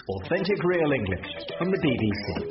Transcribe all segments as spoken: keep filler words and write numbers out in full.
Authentic Real English from the B B C.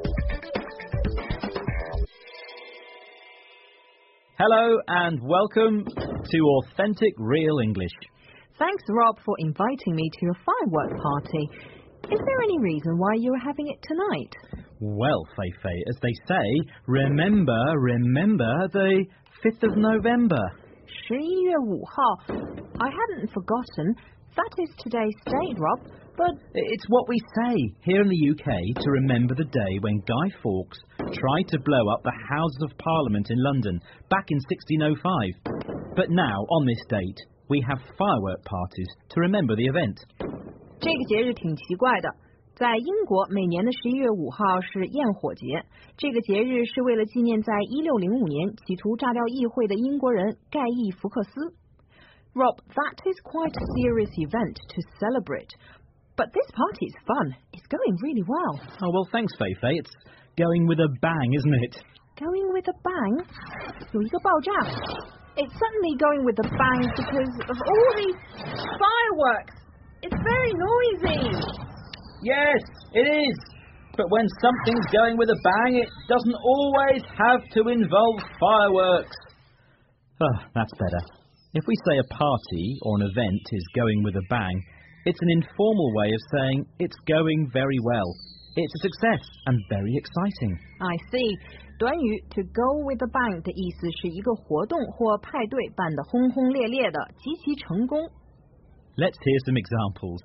Hello and welcome to Authentic Real English. Thanks, Rob, for inviting me to your firework party. Is there any reason why you are having it tonight? Well, Fei-Fei, as they say, remember, remember the fifth of November. 十一月五号. I hadn't forgotten. That is today's date, Rob. But it's what we say here in the U K to remember the day when Guy Fawkes tried to blow up the Houses of Parliament in London back in sixteen oh five. But now, on this date, we have firework parties to remember the event. 这个节日挺奇怪的。在英国，每年的十一月五号是焰火节。这个节日是为了纪念在一六零五年企图炸掉议会的英国人盖伊·福克斯。Rob, that is quite a serious event to celebrate. But this party is fun. It's going really well. Oh, well, thanks, Fei-Fei. It's going with a bang, isn't it? Going with a bang? 有一个爆炸。It's certainly going with a bang because of all these fireworks. It's very noisy. Yes, it is. But when something's going with a bang, it doesn't always have to involve fireworks. Oh, that's better. If we say a party or an event is going with a bang, it's an informal way of saying it's going very well. It's a success and very exciting. I see. 短语 to go with a bang 的意思是一个活动或派对办得轰轰烈烈的，极其成功。 Let's hear some examples.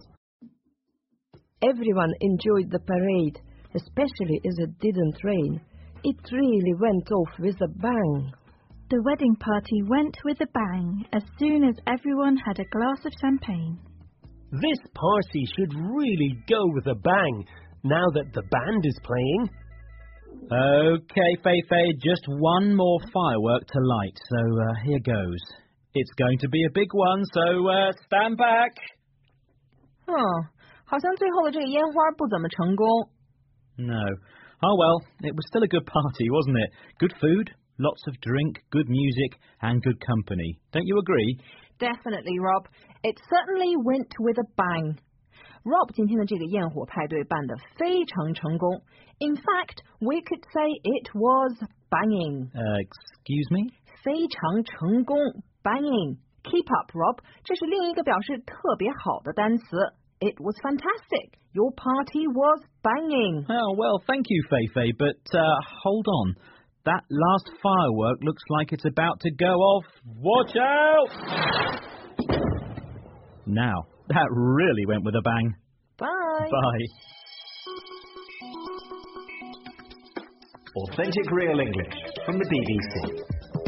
Everyone enjoyed the parade, especially as it didn't rain. It really went off with a bang. The wedding party went with a bang as soon as everyone had a glass of champagne. This party should really go with a bang, now that the band is playing. OK, Fei-Fei, just one more firework to light, so uh, here goes. It's going to be a big one, so uh, stand back. 嗯，好像最后的这个烟花不怎么成功。 No. Oh well, it was still a good party, wasn't it? Good food, lots of drink, good music, and good company. Don't you agree? Definitely, Rob. It certainly went with a bang. Rob 今天的这个焰火派对办得非常成功。In fact, we could say it was banging. Uh, excuse me? 非常成功 banging. Keep up, Rob. 这是另一个表示特别好的单词。It was fantastic. Your party was banging. Oh, well, thank you, Fei-Fei, but uh, hold on. That last firework looks like it's about to go off. Watch out! Now, that really went with a bang. Bye. Bye. Authentic Real English from the B B C.